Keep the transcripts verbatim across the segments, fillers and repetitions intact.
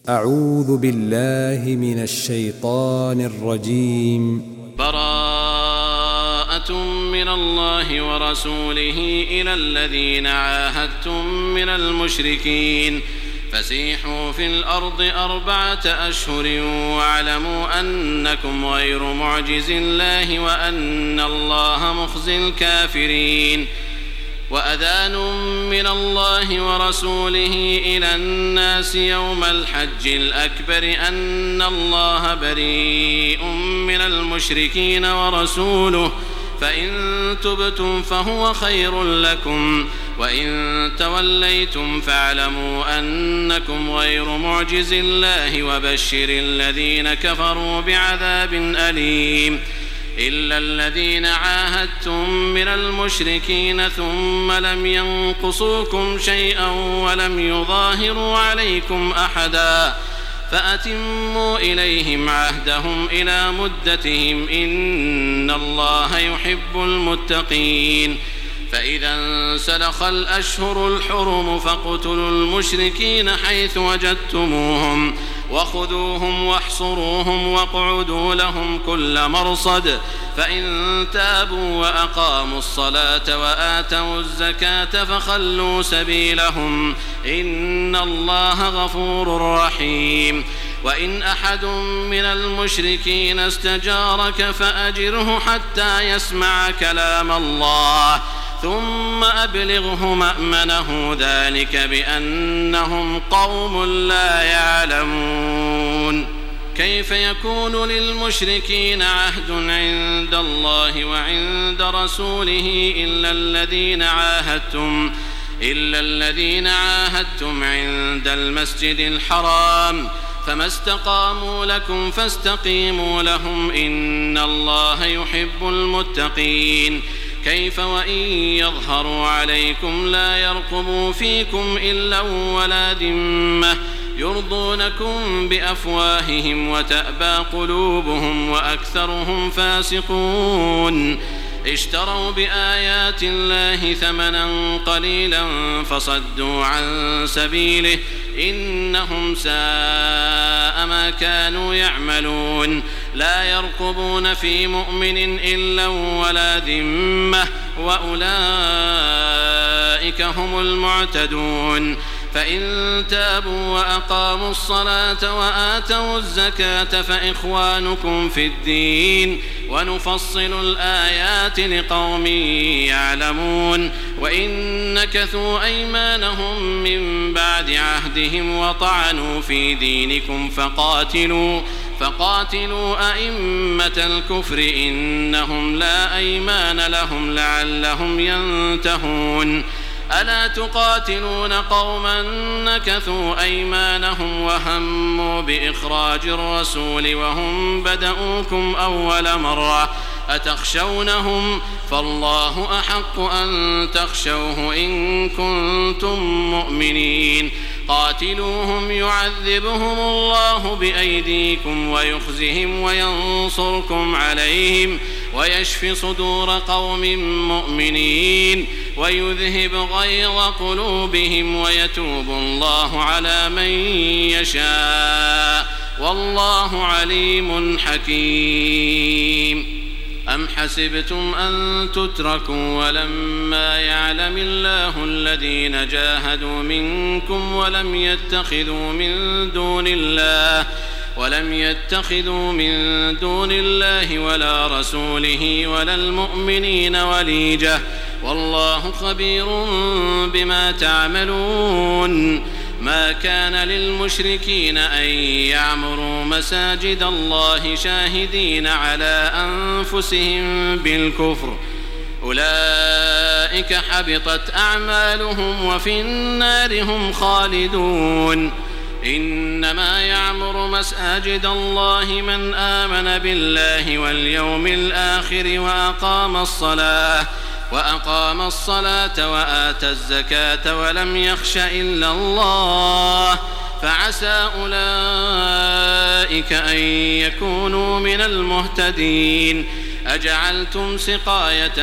أعوذ بالله من الشيطان الرجيم. براءة من الله ورسوله إلى الذين عاهدتم من المشركين فسيحوا في الأرض أربعة أشهر واعلموا أنكم غير معجز الله وأن الله مخزي الكافرين. وأذان من الله ورسوله إلى الناس يوم الحج الأكبر أن الله بريء من المشركين ورسوله فإن تبتم فهو خير لكم وإن توليتم فاعلموا أنكم غير معجز الله وبشر الذين كفروا بعذاب أليم. إلا الذين عاهدتم من المشركين ثم لم ينقصوكم شيئا ولم يظاهروا عليكم أحدا فأتموا إليهم عهدهم إلى مدتهم إن الله يحب المتقين. فإذا انسلخ الأشهر الحرم فاقتلوا المشركين حيث وجدتموهم وخذوهم واحصروهم واقعدوا لهم كل مرصد فإن تابوا وأقاموا الصلاة وآتوا الزكاة فخلوا سبيلهم إن الله غفور رحيم. وإن أحد من المشركين استجارك فأجره حتى يسمع كلام الله ثم أبلغه مأمنه ذلك بأنهم قوم لا يعلمون. كيف يكون للمشركين عهد عند الله وعند رسوله إلا الذين عاهدتم إلا الذين عاهدتم عند المسجد الحرام فما استقاموا لكم فاستقيموا لهم إن الله يحب المتقين. كيف وإن يظهروا عليكم لا يرقبوا فيكم إلا ولا ذمة يرضونكم بأفواههم وتأبى قلوبهم وأكثرهم فاسقون. اشتروا بآيات الله ثمنا قليلا فصدوا عن سبيله إنهم ساء ما كانوا يعملون. لا يرقبون في مؤمن إلا ولا ذمة وأولئك هم المعتدون. فإن تابوا وأقاموا الصلاة وآتوا الزكاة فإخوانكم في الدين ونفصل الآيات لقوم يعلمون. وإن نكثوا أيمانهم من بعد عهدهم وطعنوا في دينكم فقاتلوا فقاتلوا أئمة الكفر إنهم لا أيمان لهم لعلهم ينتهون. ألا تقاتلون قوما نكثوا أيمانهم وهموا بإخراج الرسول وهم بدؤوكم أول مرة أتخشونهم فالله أحق أن تخشوه إن كنتم مؤمنين. قاتلوهم يعذبهم الله بأيديكم ويخزهم وينصركم عليهم ويشف صدور قوم مؤمنين ويذهب غيظ قلوبهم ويتوب الله على من يشاء والله عليم حكيم. أم حسبتم أن تتركوا ولما يعلم الله الذين جاهدوا منكم ولم يتخذوا من دون الله ولم يتخذوا من دون الله ولا رسوله ولا المؤمنين وليجة والله خبير بما تعملون. ما كان للمشركين أن يعمروا مساجد الله شاهدين على أنفسهم بالكفر أولئك حبطت أعمالهم وفي النار هم خالدون. إنما يعمر مساجد الله من آمن بالله واليوم الآخر وأقام الصلاة وأقام الصلاة وآتى الزكاة ولم يخش إلا الله فعسى أولئك أن يكونوا من المهتدين. أجعلتم سقاية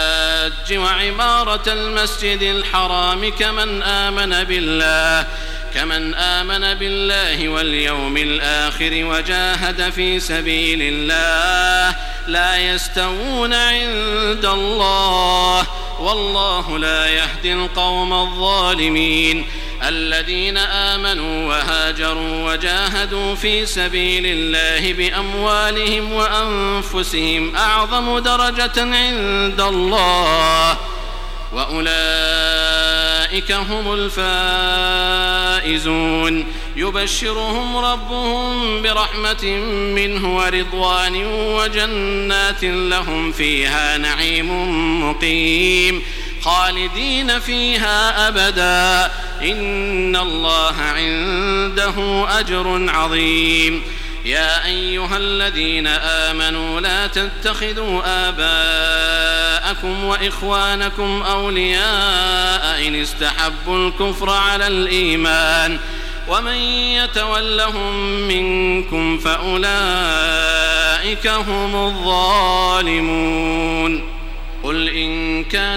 الحاج وعمارة المسجد الحرام كمن آمن بالله كمن آمن بالله واليوم الآخر وجاهد في سبيل الله لا يستوون عند الله والله لا يهدي القوم الظالمين الذين آمنوا وهاجروا وجاهدوا في سبيل الله بأموالهم وأنفسهم أعظم درجة عند الله وأولئك هم الفائزون يبشرهم ربهم برحمة منه ورضوان وجنات لهم فيها نعيم مقيم خالدين فيها أبدا إن الله عنده أجر عظيم يا أيها الذين آمنوا لا تتخذوا آباءكم وإخوانكم أولياء إن استحبوا الكفر على الإيمان ومن يتولهم منكم فأولئك هم الظالمون قل إن كان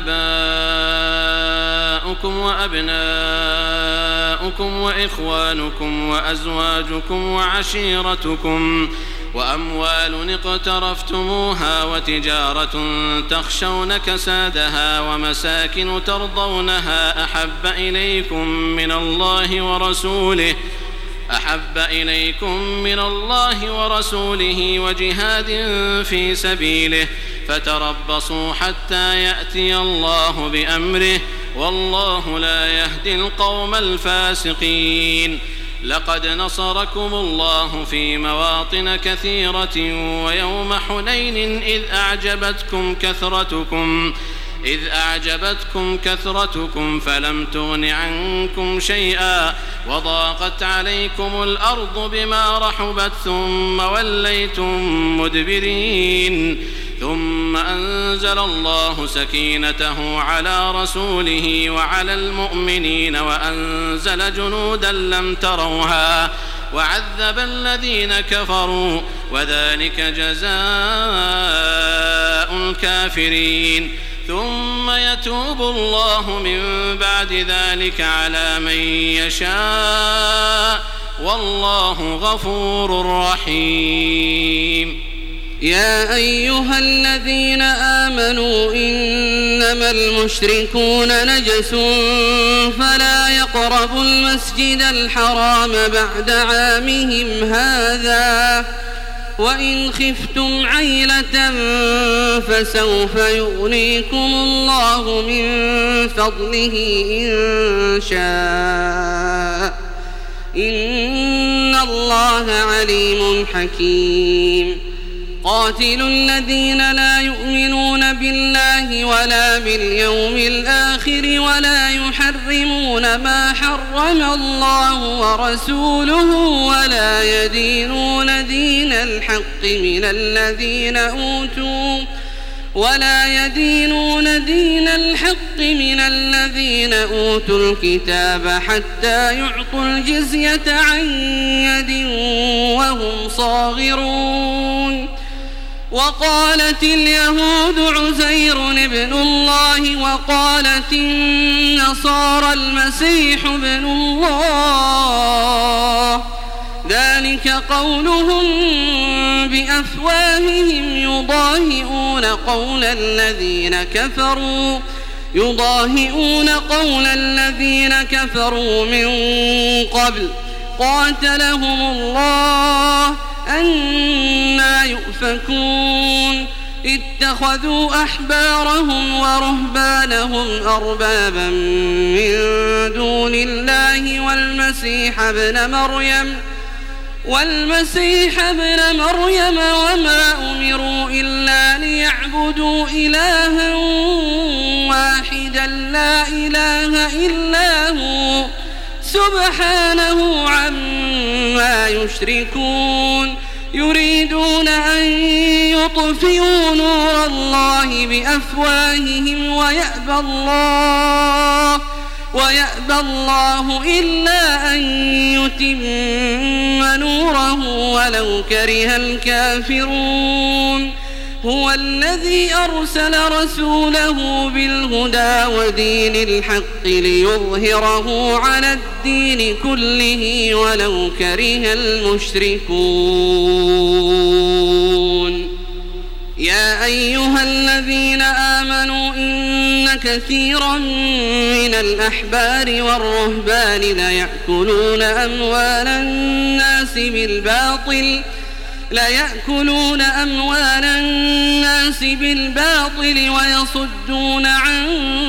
آباؤكم وأبناؤكم وإخوانكم وأزواجكم وعشيرتكم وأموال اقترفتموها وتجارة تخشون كسادها ومساكن ترضونها أحب إليكم من الله ورسوله أحب إليكم من الله ورسوله وجهاد في سبيله فتربصوا حتى يأتي الله بأمره والله لا يهدي القوم الفاسقين لقد نصركم الله في مواطن كثيرة ويوم حنين إذ أعجبتكم كثرتكم إذ أعجبتكم كثرتكم فلم تغن عنكم شيئا وضاقت عليكم الأرض بما رحبت ثم وليتم مدبرين ثم أنزل الله سكينته على رسوله وعلى المؤمنين وأنزل جنودا لم تروها وعذب الذين كفروا وذلك جزاء الكافرين ثم يتوب الله من بعد ذلك على من يشاء والله غفور رحيم يا أيها الذين آمنوا إنما المشركون نجس فلا يقربوا المسجد الحرام بعد عامهم هذا وإن خفتم عيلة فسوف يغنيكم الله من فضله إن شاء إن الله عليم حكيم قاتلوا الذين لا يؤمنون بالله ولا باليوم الآخر ولا يحرمون ما حرم الله ورسوله ولا يدينون دين الحق من الذين أوتوا ولا يدينون دين الحق من الذين أوتوا الكتاب حتى يعطوا الجزية عن يد وهم صاغرون وقالت اليهود عزير ابن الله وقالت النصارى المسيح ابن الله ذلك قولهم بأفواههم يضاهئون قول الذين كفروا يضاهئون قول الذين كفروا من قبل قاتلهم الله أنى يؤفكون اتخذوا أحبارهم ورهبانهم أربابا من دون الله والمسيح ابن مريم والمسيح ابن مريم وما أمروا إلا ليعبدوا إلها واحدا لا إله إلا هو سبحانه عما يشركون يريدون أن يطفئوا نور الله بأفواههم ويأبى الله ويأبى الله إلا أن يتم نوره ولو كره الكافرون هو الذي أرسل رسوله بالهدى ودين الحق ليظهره على الدين كله ولو كره المشركون يا أيها الذين آمنوا إن كثيرا من الأحبار والرهبان ليأكلون أموال الناس بالباطل ليأكلون أموال الناس بالباطل ويصدون عن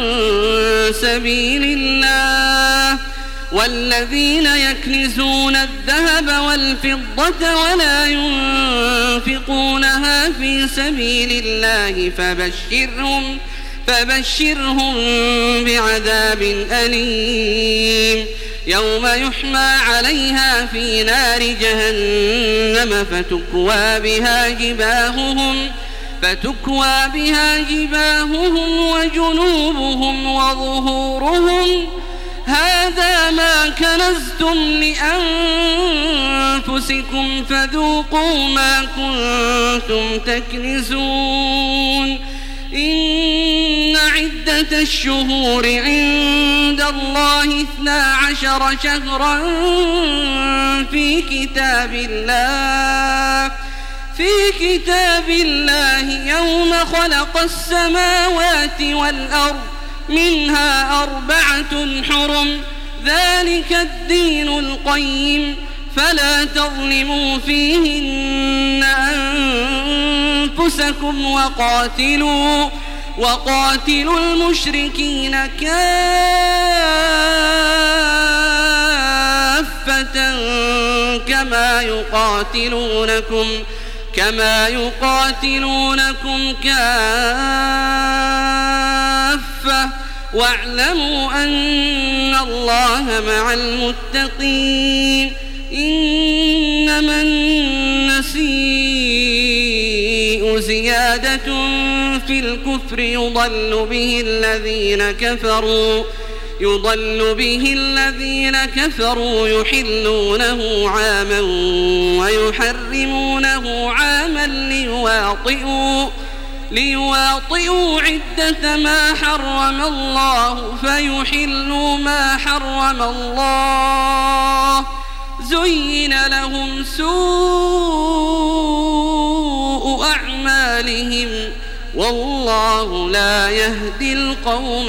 سبيل الله والذين يكنزون الذهب والفضة ولا ينفقونها في سبيل الله فبشرهم فبشرهم بعذاب أليم يوم يحمى عليها في نار جهنم فتكوى بها جباههم فتكوى بها جباههم وجنوبهم وظهورهم هذا ما كنزتم لأنفسكم فذوقوا ما كنتم تكنزون إن عدة الشهور عند الله اثنا عشر شهرا في كتاب الله في كتاب الله يوم خلق السماوات والأرض منها أربعة حرم ذلك الدين القيم فلا تظلموا فيهن أنفسكم وقاتلوا وقاتلوا المشركين كافة كما يقاتلونكم كما يقاتلونكم كافة واعلموا أن الله مع المتقين إنما النسيء زيادة في الكفر يضل به الذين كفروا يضل به الذين كفروا يحلونه عاما ويحرمونه عاما ليواطئوا ليواطئوا عدة ما حرم الله فيحلوا ما حرم الله زين لهم سوء أعمالهم والله لا يهدي القوم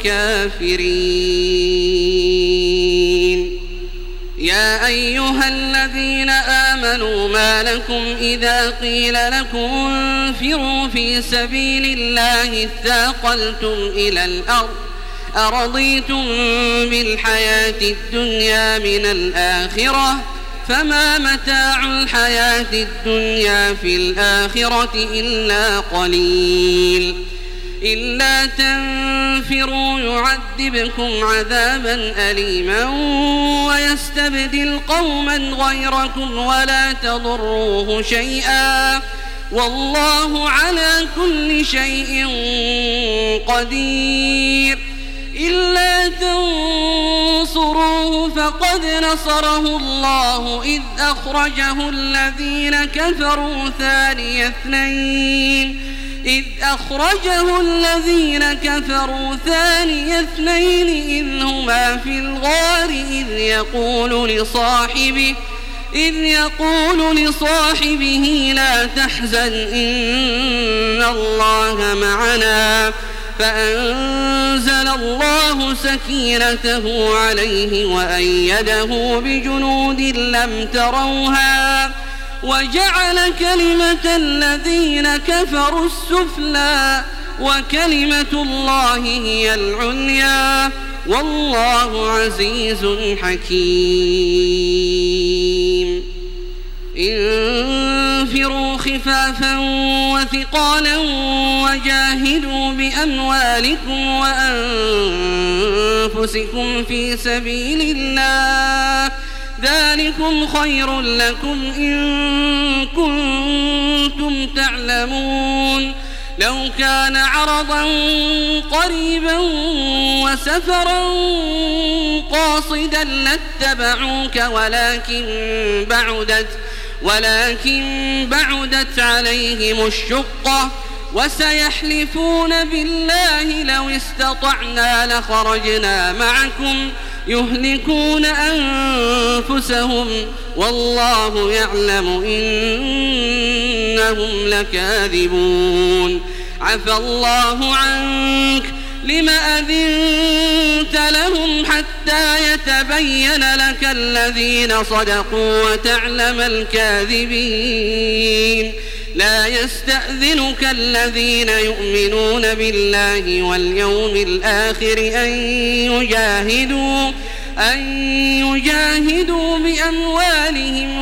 الكافرين يا أيها الذين آمنوا ما لكم إذا قيل لكم انفروا في سبيل الله اثاقلتم إلى الأرض أرضيتم بالحياة الدنيا من الآخرة فما متاع الحياة الدنيا في الآخرة إلا قليل إلا تنفروا يعذبكم عذابا أليما ويستبدل قوما غيركم ولا تضروه شيئا والله على كل شيء قدير إلا تنصروه فقد نصره الله إذ أخرجه الذين كفروا ثاني اثنين إذ أخرجه الذين كفروا ثاني اثنين إذ هما في الغار إذ يقول لصاحبه إذ يقول لصاحبه لا تحزن إن الله معنا فأنزل الله سكينته عليه وأيده بجنود لم تروها وجعل كلمة الذين كفروا السفلى وكلمة الله هي العليا والله عزيز حكيم انفروا خفافا وثقالا وجاهدوا بأموالكم وأنفسكم في سبيل الله ذلكم خير لكم إن كنتم تعلمون لو كان عرضا قريبا وسفرا قاصدا لاتبعوك ولكن بعدت ولكن بعدت عليهم الشقة وسيحلفون بالله لو استطعنا لخرجنا معكم يهلكون أنفسهم والله يعلم إنهم لكاذبون عفى الله عنك لم أذنت لهم حتى يتبين لك الذين صدقوا وتعلم الكاذبين لا يستأذنك الذين يؤمنون بالله واليوم الآخر أن يجاهدوا أن يجاهدوا بأموالهم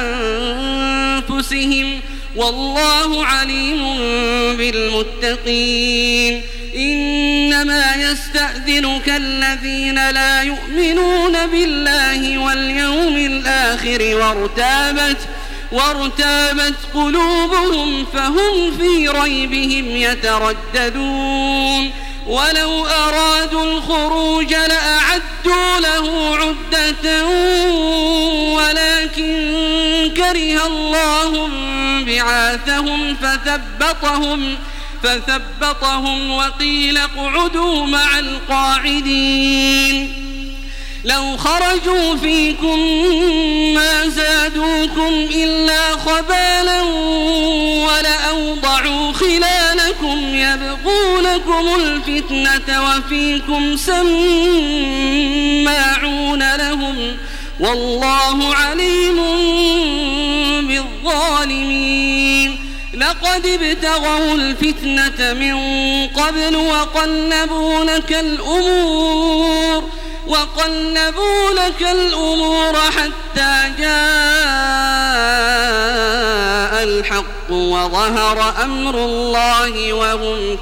وأنفسهم والله عليم بالمتقين إنما يستأذنك الذين لا يؤمنون بالله واليوم الآخر وارتابت وارتابت قلوبهم فهم في ريبهم يترددون ولو أرادوا الخروج لأعدوا له عدة ولكن كره الله بعاثهم فثبطهم فثبطهم وقيل اقعدوا مع القاعدين لو خرجوا فيكم ما زادوكم إلا خبالا ولأوضعوا خلالكم يبغونكم الفتنة وفيكم سماعون لهم والله عليم بالظالمين لقد ابتغوا الفتنة من قبل وقلبوا لك الأمور وقلبوا لك الأمور حتى جاء الحق وظهر أمر الله وهم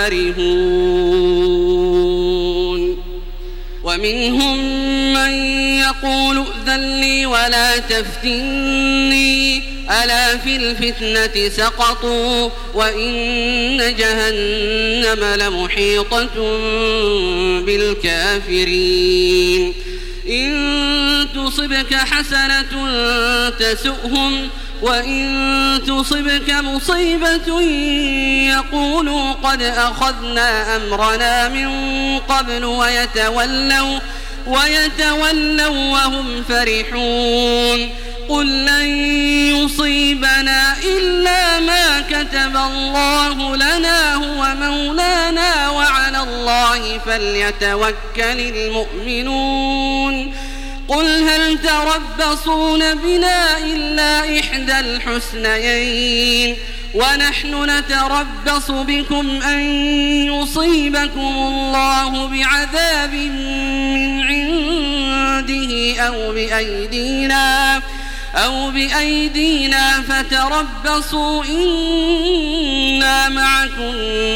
كارهون ومنهم من يقول ائذن لي ولا تفتني ألا في الفتنة سقطوا وإن جهنم لمحيطة بالكافرين إن تصبك حسنة تسؤهم وإن تصبك مصيبة يقولوا قد أخذنا أمرنا من قبل ويتولوا ويتولوا وهم فرحون قل لن يصيبنا إلا ما كتب الله لنا هو مولانا وعلى الله فليتوكل المؤمنون قل هل تربصون بنا إلا إحدى الحسنيين ونحن نتربص بكم أن يصيبكم الله بعذاب من عنده أو بأيدينا أو بأيدينا فتربصوا إنا معكم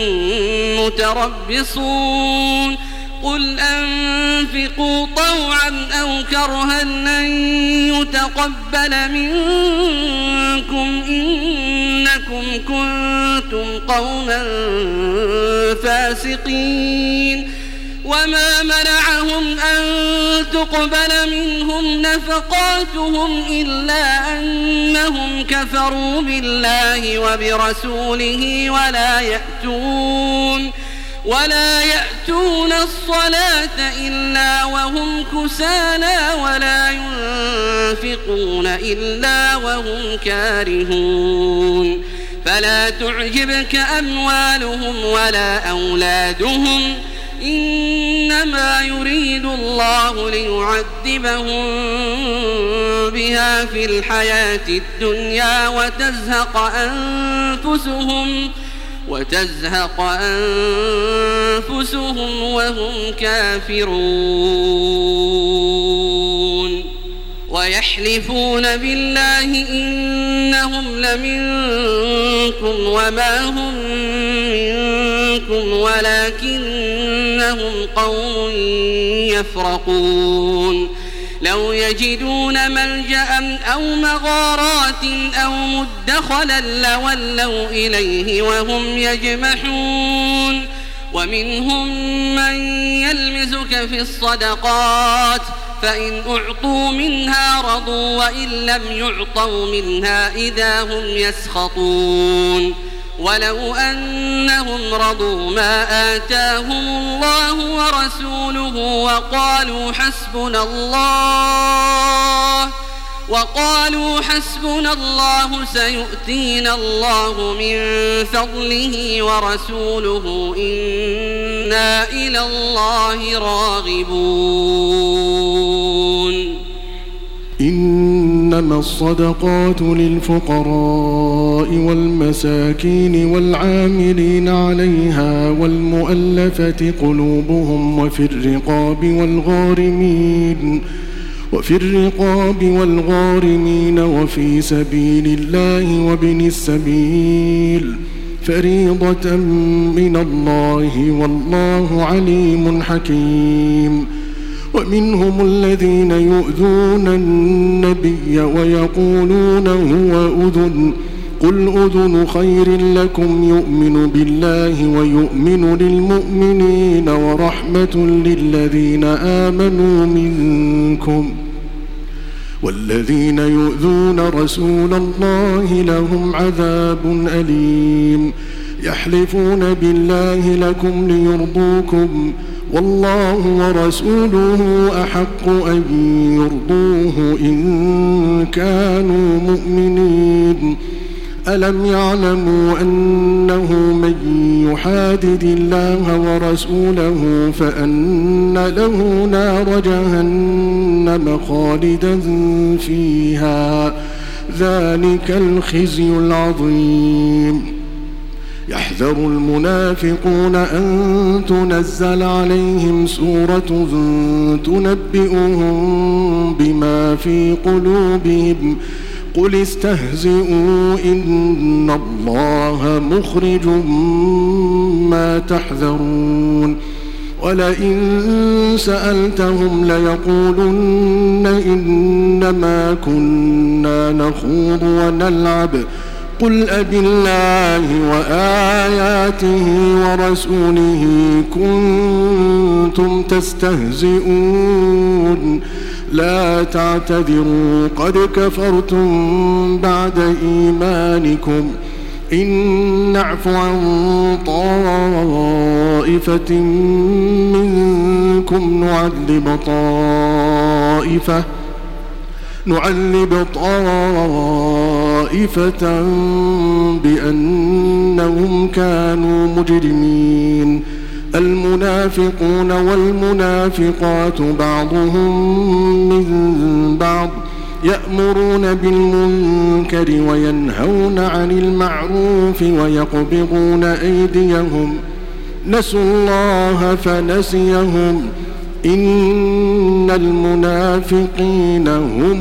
متربصون قل أنفقوا طوعا أو كرها لن يتقبل منكم إنكم كنتم قوما فاسقين وما منعهم أن تقبل منهم نفقاتهم إلا أنهم كفروا بالله وبرسوله ولا يأتون ولا يأتون الصلاة إلا وهم كسالى ولا ينفقون إلا وهم كارهون فلا تعجبك أموالهم ولا أولادهم إنما يريد الله ليعذبهم بها في الحياة الدنيا وتزهق أنفسهم وتزهق أنفسهم وهم كافرون ويحلفون بالله إنهم لمنكم وما هم منكم ولكنهم قوم يفرقون لو يجدون ملجأ أو مغارات أو مدخلا لولوا إليه وهم يجمحون ومنهم من يلمزك في الصدقات فإن أعطوا منها رضوا وإن لم يعطوا منها إذا هم يسخطون ولو أنهم رضوا ما آتاهم الله ورسوله وقالوا حسبنا الله وقالوا حسبنا الله سيؤتينا الله من فضله ورسوله إنا إلى الله راغبون. إنما الصدقات للفقراء والمساكين والعاملين عليها والمؤلفة قلوبهم وفي الرقاب والغارمين وفي الرقاب والغارمين وفي سبيل الله وابن السبيل فريضة من الله والله عليم حكيم. ومنهم الذين يؤذون النبي ويقولون هو أذن قل أذن خير لكم يؤمن بالله ويؤمن للمؤمنين ورحمة للذين آمنوا منكم والذين يؤذون رسول الله لهم عذاب أليم. يحلفون بالله لكم ليرضوكم والله ورسوله أحق أن يرضوه إن كانوا مؤمنين. ألم يعلموا أنه من يحادد الله ورسوله فأن له نار جهنم خالدا فيها ذلك الخزي العظيم. يحذر المنافقون أن تنزل عليهم سورة تنبئهم بما في قلوبهم قل استهزئوا إن الله مخرج ما تحذرون. ولئن سألتهم ليقولن إنما كنا نخوض ونلعب قل أبالله وآياته ورسوله كنتم تستهزئون لا تعتذروا قد كفرتم بعد إيمانكم إن نعف عن طائفة منكم نعذب طائفة نعذب طائفة بأنهم كانوا مجرمين. المنافقون والمنافقات بعضهم من بعض يأمرون بالمنكر وينهون عن المعروف ويقبضون أيديهم نسوا الله فنسيهم إن المنافقين هم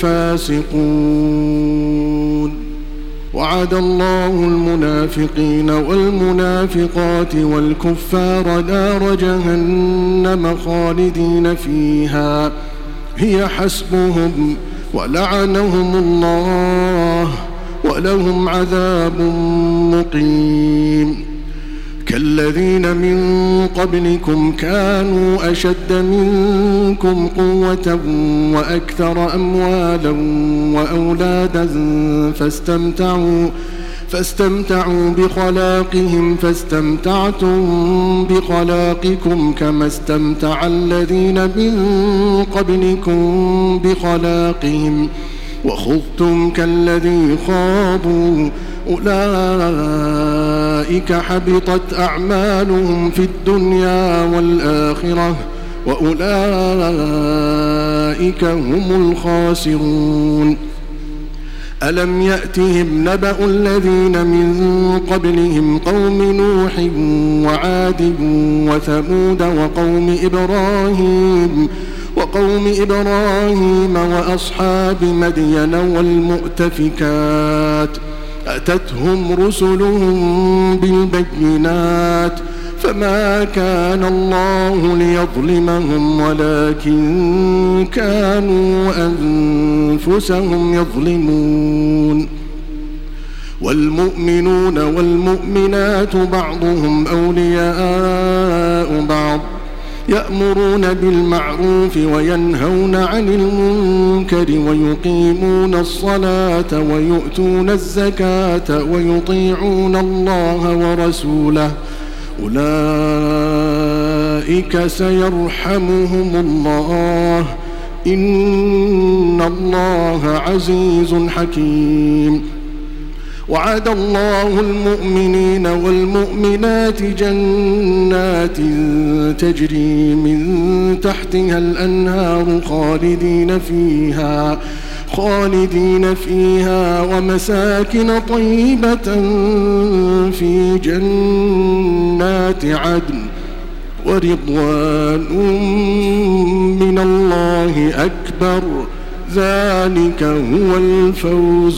الفاسقون. وعد الله المنافقين والمنافقات والكفار نار جهنم خالدين فيها هي حسبهم ولعنهم الله ولهم عذاب مقيم. كالذين من قبلكم كانوا أشد منكم قوة وأكثر أموالا وأولادا فاستمتعوا فاستمتعوا بخلاقهم فاستمتعتم بخلاقكم كما استمتع الذين من قبلكم بخلاقهم وخضتم كالذي خاضوا أولئك حبطت أعمالهم في الدنيا والآخرة وأولئك هم الخاسرون. ألم يأتهم نبأ الذين من قبلهم قوم نوح وعاد وثمود وقوم إبراهيم وقوم إبراهيم وأصحاب مدين والمؤتفكات أتتهم رسلهم بالبينات فما كان الله ليظلمهم ولكن كانوا أنفسهم يظلمون. والمؤمنون والمؤمنات بعضهم أولياء بعض يأمرون بالمعروف وينهون عن المنكر ويقيمون الصلاة ويؤتون الزكاة ويطيعون الله ورسوله أولئك سيرحمهم الله إن الله عزيز حكيم. وعد الله المؤمنين والمؤمنات جنات تجري من تحتها الأنهار خالدين فيها خالدين فيها ومساكن طيبة في جنات عدن ورضوان من الله أكبر ذلك هو الفوز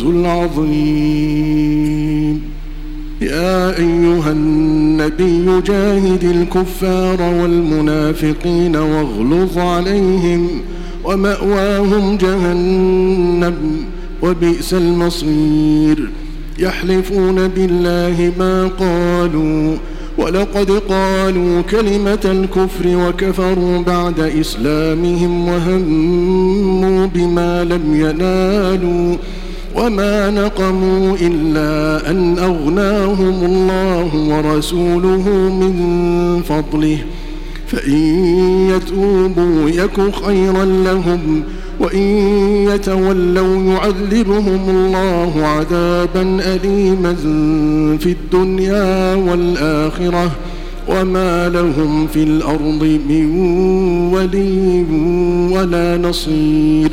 العظيم. يا أيها النبي جاهد الكفار والمنافقين واغلظ عليهم ومأواهم جهنم وبئس المصير. يحلفون بالله ما قالوا ولقد قالوا كلمة الكفر وكفروا بعد إسلامهم وهموا بما لم ينالوا وما نقموا إلا أن أغناهم الله ورسوله من فضله فإن يتوبوا يك خيرا لهم وإن يتولوا يعذبهم الله عذابا أليما في الدنيا والآخرة وما لهم في الأرض من ولي ولا نصير.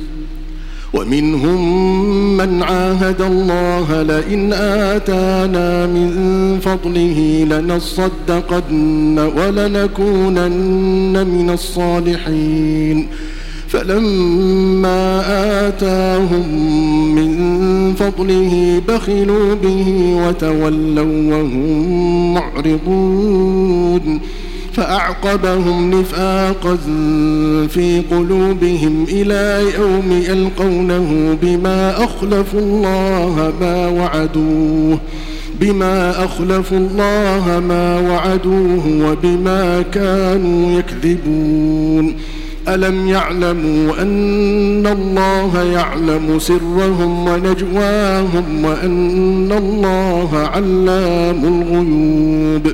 ومنهم من عاهد الله لئن آتانا من فضله لنصدقن ولنكونن من الصالحين فلما آتاهم من فضله بخلوا به وتولوا وهم معرضون فأعقبهم نفاقا في قلوبهم إلى يوم يلقونه بما أخلفوا الله ما وعدوه بما أخلفوا الله ما وعدوه وبما كانوا يكذبون. ألم يعلموا أن الله يعلم سرهم ونجواهم وأن الله علام الغيوب.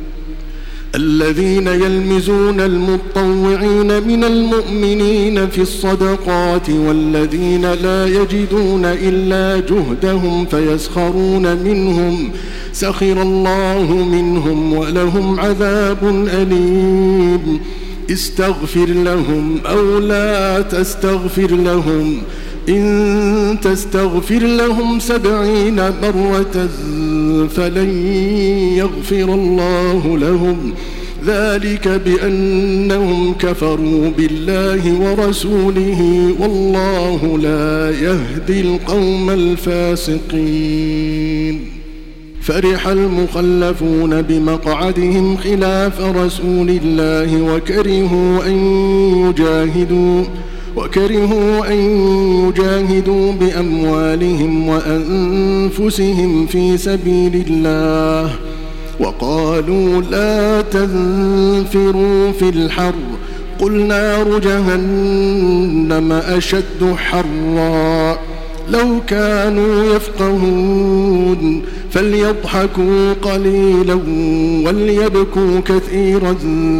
الذين يلمزون المطوعين من المؤمنين في الصدقات والذين لا يجدون إلا جهدهم فيسخرون منهم سخر الله منهم ولهم عذاب أليم. استغفر لهم أو لا تستغفر لهم إن تستغفر لهم سبعين مرة فلن يغفر الله لهم ذلك بأنهم كفروا بالله ورسوله والله لا يهدي القوم الفاسقين. فرح المخلفون بمقعدهم خلاف رسول الله وكرهوا أن يجاهدوا وكرهوا أن يجاهدوا بأموالهم وأنفسهم في سبيل الله وقالوا لا تنفروا في الحر قل نار جهنم أشد حرا لو كانوا يفقهون فليضحكوا قليلا وليبكوا كثيرا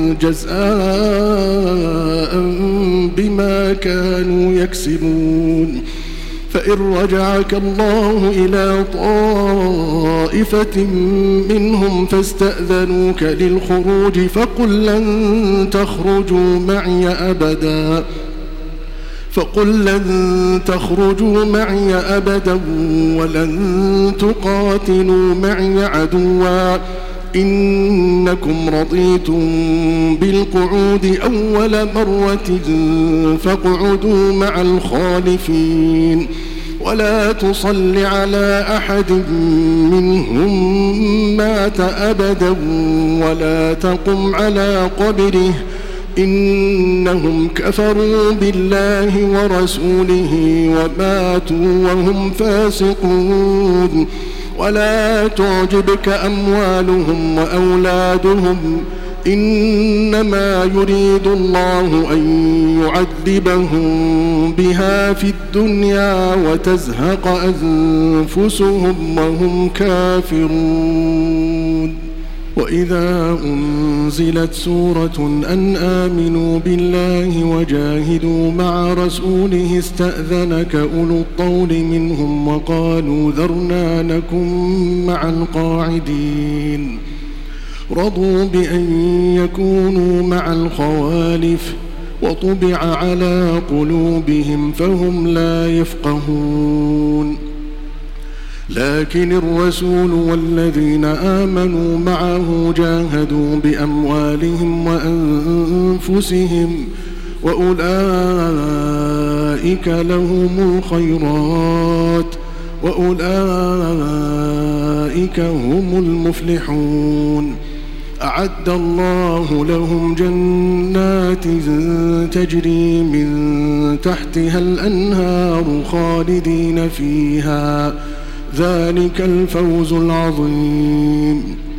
جزاء بما كانوا يكسبون. فإن رجعك الله إلى طائفة منهم فاستأذنوك للخروج فقل لن تخرجوا معي أبدا فقل لن تخرجوا معي أبدا ولن تقاتلوا معي عدوا إنكم رضيتم بالقعود أول مرة فاقعدوا مع الخالفين ولا تصل على أحد منهم مات أبدا ولا تقم على قبره إنهم كفروا بالله ورسوله وماتوا وهم فاسقون. ولا تعجبك أموالهم وأولادهم إنما يريد الله أن يعذبهم بها في الدنيا وتزهق أنفسهم وهم كافرون. وإذا أنزلت سورة أن آمنوا بالله وجاهدوا مع رسوله استأذنك أولو الطول منهم وقالوا ذرنا نكن مع القاعدين. رضوا بأن يكونوا مع الخوالف وطبع على قلوبهم فهم لا يفقهون. لكن الرسول والذين آمنوا معه جاهدوا بأموالهم وأنفسهم وأولئك لهم الخيرات وأولئك هم المفلحون. أعد الله لهم جنات تجري من تحتها الأنهار خالدين فيها ذلك الفوز العظيم.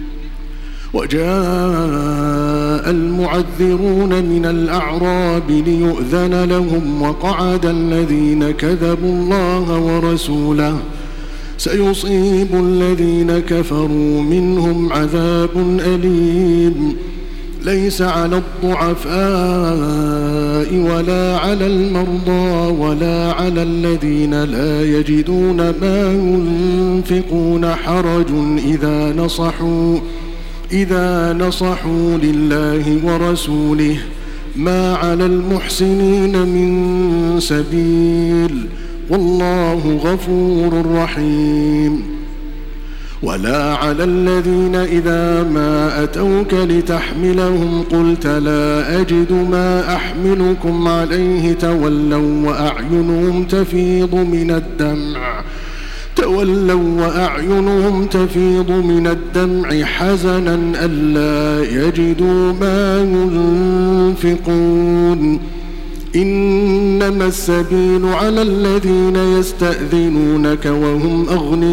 وجاء المعذرون من الأعراب ليؤذن لهم وقعد الذين كذبوا الله ورسوله سيصيب الذين كفروا منهم عذاب أليم. ليس على الضعفاء ولا على المرضى ولا على الذين لا يجدون ما ينفقون حرج إذا نصحوا إذا نصحوا لله ورسوله ما على المحسنين من سبيل والله غفور رحيم. ولا على الذين إذا ما أتوك لتحملهم قلت لا أجد ما أحملكم عليه تولوا وأعينهم تفيض من الدمع تولوا وأعينهم تفيض من الدمع حزنا ألا يجدوا ما ينفقون. إنما السبيل على الذين يستأذنونك وهم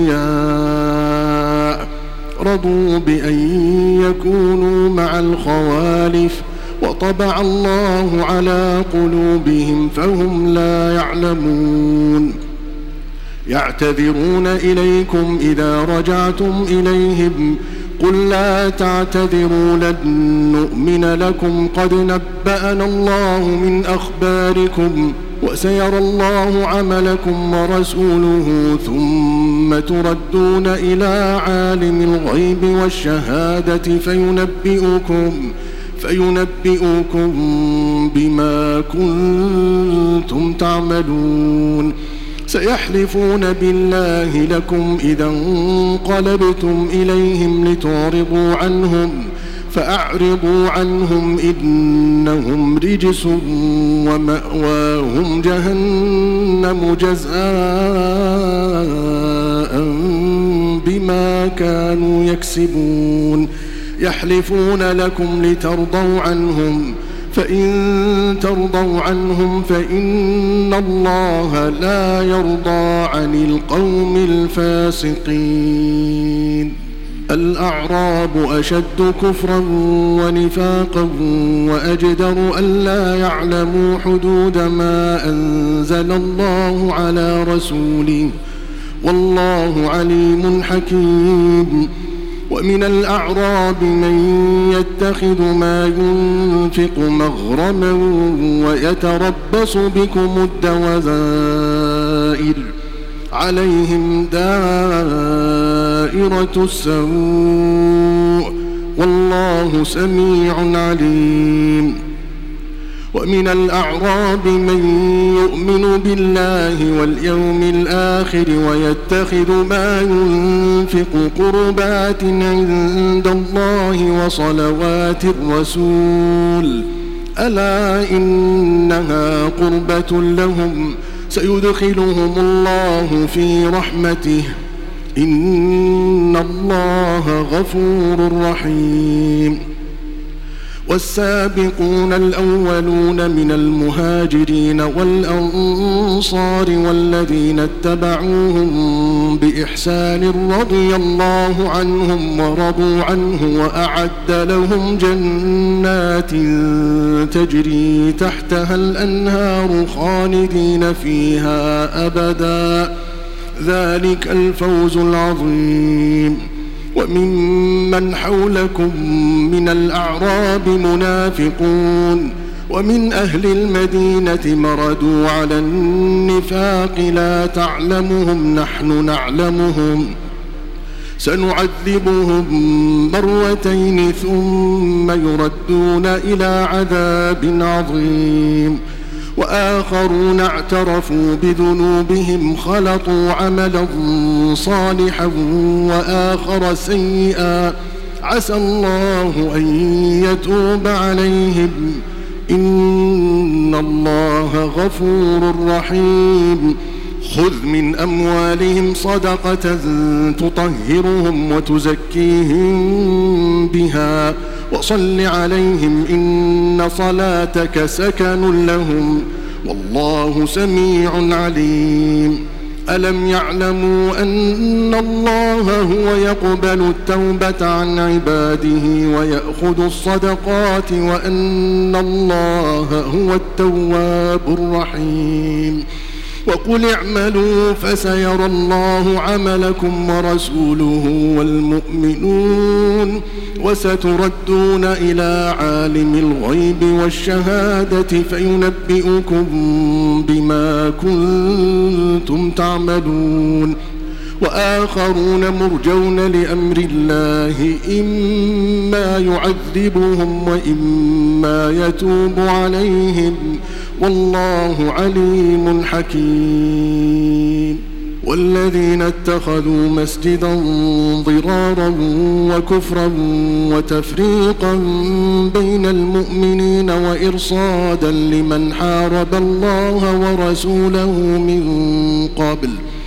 أغنياء رضوا بأن يكونوا مع الخوالف وطبع الله على قلوبهم فهم لا يعلمون. يعتذرون إليكم إذا رجعتم إليهم قل لا تعتذروا لن نؤمن لكم قد نبأنا الله من أخباركم وسيرى الله عملكم ورسوله ثم تردون إلى عالم الغيب والشهادة فينبئكم فينبئكم بما كنتم تعملون. سيحلفون بالله لكم إذا انقلبتم إليهم لتعرضوا عنهم فأعرضوا عنهم إنهم رجس ومأواهم جهنم جزاء بما كانوا يكسبون. يحلفون لكم لترضوا عنهم فإن ترضوا عنهم فإن الله لا يرضى عن القوم الفاسقين. الأعراب أشد كفرا ونفاقا وأجدر ألا يعلموا حدود ما أنزل الله على رسوله والله عليم حكيم. ومن الأعراب من يتخذ ما ينفق مغرما ويتربص بكم الدوائر عليهم دائرة السوء والله سميع عليم. ومن الأعراب من يؤمن بالله واليوم الآخر ويتخذ ما ينفق قربات عند الله وصلوات الرسول ألا إنها قربة لهم سيدخلهم الله في رحمته إن الله غفور رحيم. والسابقون الأولون من المهاجرين والأنصار والذين اتبعوهم بإحسان رضي الله عنهم ورضوا عنه وأعد لهم جنات تجري تحتها الأنهار خالدين فيها أبدا ذلك الفوز العظيم. وممن حولكم من الأعراب منافقون ومن أهل المدينة مردوا على النفاق لا تعلمهم نحن نعلمهم سنعذبهم مرتين ثم يردون إلى عذاب عظيم. وآخرون اعترفوا بذنوبهم خلطوا عملا صالحا وآخر سيئا عسى الله أن يتوب عليهم إن الله غفور رحيم. خذ من أموالهم صدقة تطهرهم وتزكيهم بها وصل عليهم إن صلاتك سكن لهم والله سميع عليم. ألم يعلموا أن الله هو يقبل التوبة عن عباده ويأخذ الصدقات وأن الله هو التواب الرحيم. وقل اعملوا فسيرى الله عملكم ورسوله والمؤمنون وستردون إلى عالم الغيب والشهادة فينبئكم بما كنتم تعملون. وآخرون مرجون لأمر الله إما يعذبهم وإما يتوب عليهم والله عليم حكيم. والذين اتخذوا مسجدا ضرارا وكفرا وتفريقا بين المؤمنين وإرصادا لمن حارب الله ورسوله من قبل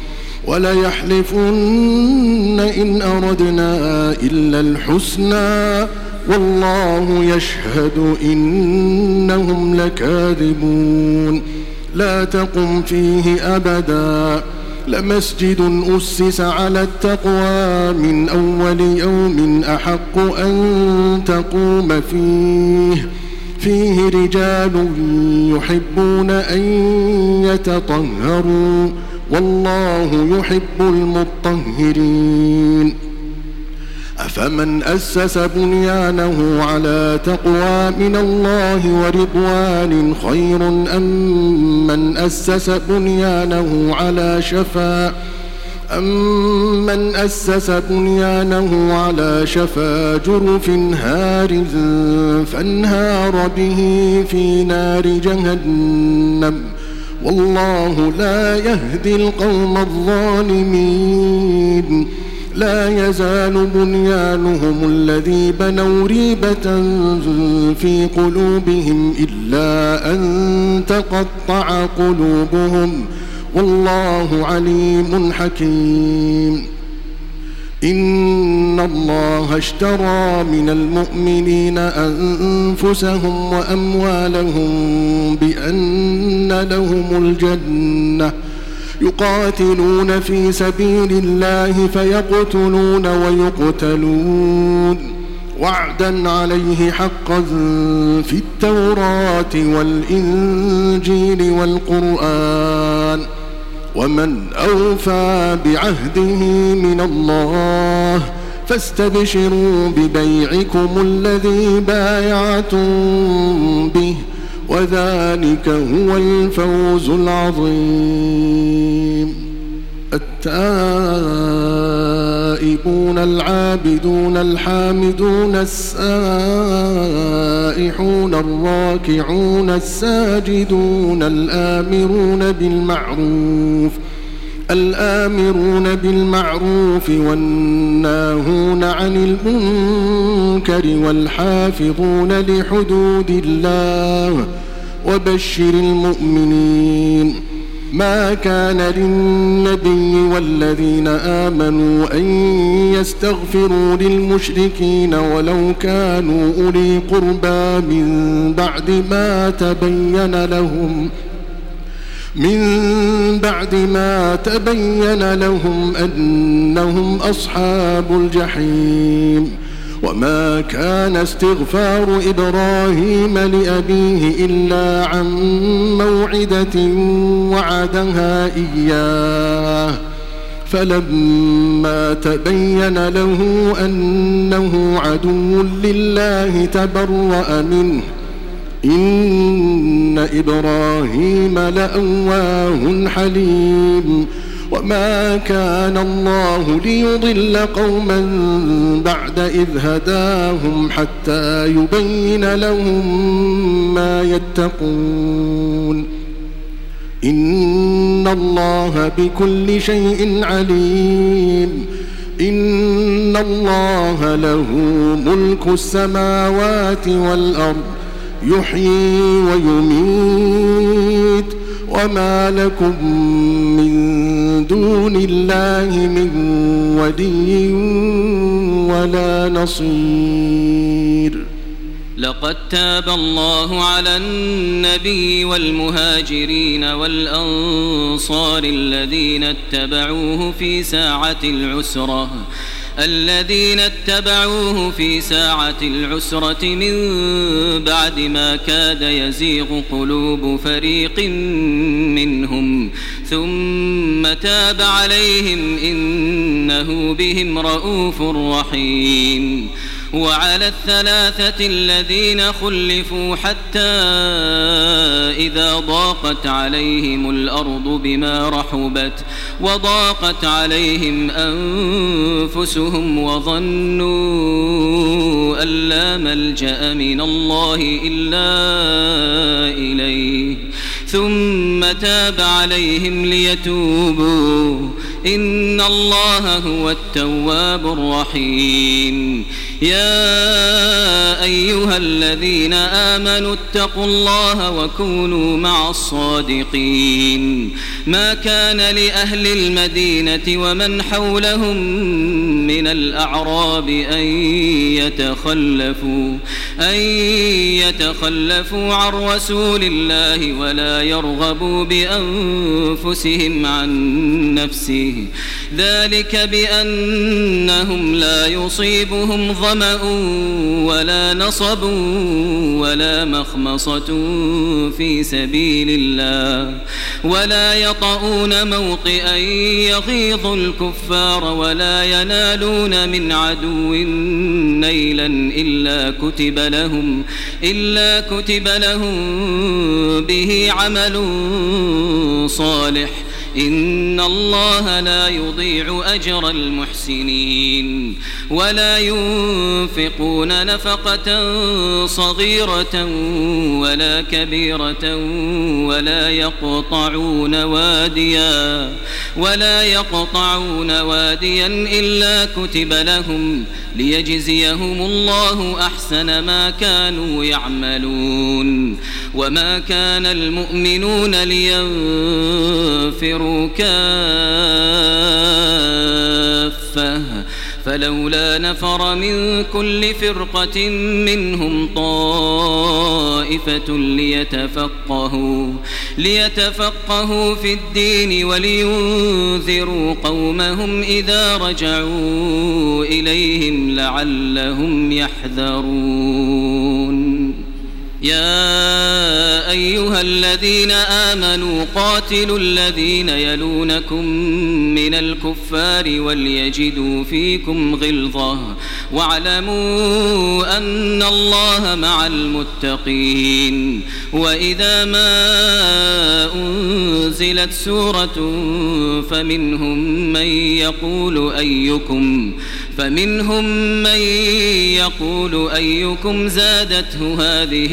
وليحلفن إن أردنا إلا الحسنى والله يشهد إنهم لكاذبون. لا تقم فيه أبدا لمسجد أسس على التقوى من أول يوم أحق أن تقوم فيه فيه رجال يحبون أن يتطهروا والله يحب المطهرين. أفمن أسس بنيانه على تقوى من الله ورضوان خير أم من أسس بنيانه على شفا أمن أسس بنيانه على شفا جرف هار فانهار به في نار جهنم والله لا يهدي القوم الظالمين. لا يزال بنيانهم الذي بنوا ريبة في قلوبهم إلا أن تقطع قلوبهم والله عليم حكيم. إن الله اشترى من المؤمنين أنفسهم وأموالهم بأن لهم الجنة يقاتلون في سبيل الله فيقتلون ويقتلون وعدا عليه حقا في التوراة والإنجيل والقرآن ومن أوفى بعهده من الله فاستبشروا ببيعكم الذي بايعتم به وذلك هو الفوز العظيم. التائبون العابدون الحامدون السائحون الراكعون الساجدون الآمرون بالمعروف الآمرون بالمعروف والناهون عن المنكر والحافظون لحدود الله وبشر المؤمنين. ما كان للنبي والذين آمنوا أن يستغفروا للمشركين ولو كانوا أولي قربى من بعد ما تبين لهم من بعد ما تبين لهم أنهم أصحاب الجحيم. وما كان استغفار إبراهيم لأبيه إلا عن موعدة وعدها إياه فلما تبين له أنه عدو لله تبرأ منه إن إبراهيم لأواه حليم. وما كان الله ليضل قوما بعد إذ هداهم حتى يبين لهم ما يتقون إن الله بكل شيء عليم. إن الله له ملك السماوات والأرض يحيي ويميت وما لكم من دون الله من ولي ولا نصير. لقد تاب الله على النبي والمهاجرين والأنصار الذين اتبعوه في ساعة العسرة الذين اتبعوه في ساعة العسرة من بعد ما كاد يزيغ قلوب فريق منهم ثم تاب عليهم إنه بهم رؤوف رحيم. وعلى الثلاثة الذين خلفوا حتى إذا ضاقت عليهم الأرض بما رحبت وضاقت عليهم أنفسهم وظنوا أن لا ملجأ من الله إلا إليه ثم تاب عليهم ليتوبوا إن الله هو التواب الرحيم. يا أيها الذين آمنوا اتقوا الله وكونوا مع الصادقين. ما كان لأهل المدينة ومن حولهم من الأعراب أن يتخلفوا أن يتخلفوا عن رسول الله ولا يرغبوا بأنفسهم عن نفسه ذلك بأنهم لا يصيبهم ظمأ ولا نصب ولا مخمصة في سبيل الله ولا يطؤون موطئا يغيظ الكفار ولا ينالون من عدو نيلا إلا كتب لهم إلا كتب لهم به عمل صالح إن الله لا يضيع أجر المحسنين. ولا ينفقون نفقة صغيرة ولا كبيرة ولا يقطعون واديا ولا يقطعون واديا إلا كتب لهم ليجزيهم الله أحسن ما كانوا يعملون. وما كان المؤمنون لينفروا كافة فلولا نفر من كل فرقة منهم طائفة ليتفقهوا ليتفقهوا في الدين ولينذروا قومهم إذا رجعوا إليهم لعلهم يحذرون. يا أيها الذين آمنوا قاتلوا الذين يلونكم من الكفار وليجدوا فيكم غلظة واعلموا أن الله مع المتقين. وإذا ما أنزلت سورة فمنهم من يقول أيكم فمنهم من يقول أيكم زادته هذه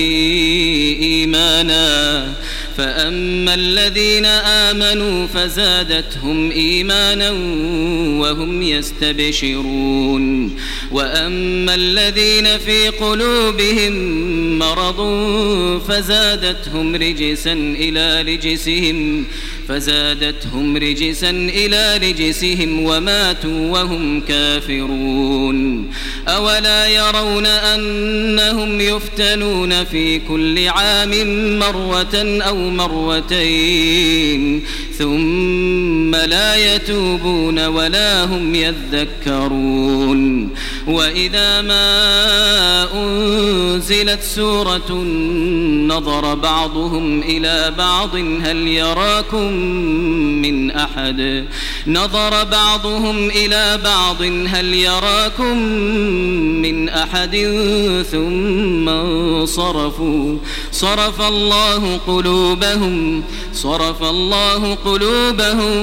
إيمانا فأما الذين آمنوا فزادتهم إيمانا وهم يستبشرون. وأما الذين في قلوبهم مرض فزادتهم رجسا إلى رجسهم فزادتهم رجسا إلى رجسهم وماتوا وهم كافرون أولا يرون أنهم يفتنون في كل عام مرة أو مرتين ثم لا يتوبون ولا هم يذكرون وإذا ما أنزلت سورة نظر بعضهم إلى بعض هل يراكم من أحد نظر بعضهم إلى بعض هل يراكم من أحد ثم صرفوا صرف الله قلوبهم صرف الله قلوبهم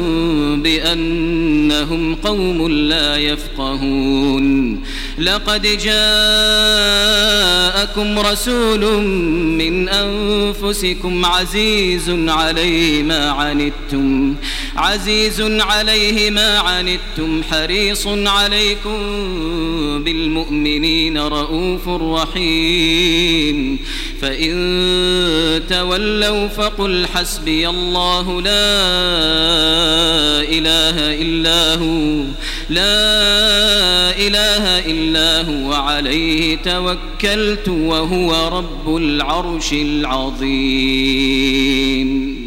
بأنهم قوم لا يفقهون لقد جاءكم رسول من أنفسكم عزيز عليه ما عنتم عزيز عليه ما عنتم حريص عليكم بالمؤمنين رؤوف رحيم فإن تولوا فقل حسبي الله لا إله إلا هو لا إله إلا هو عليه توكلت وهو رب العرش العظيم.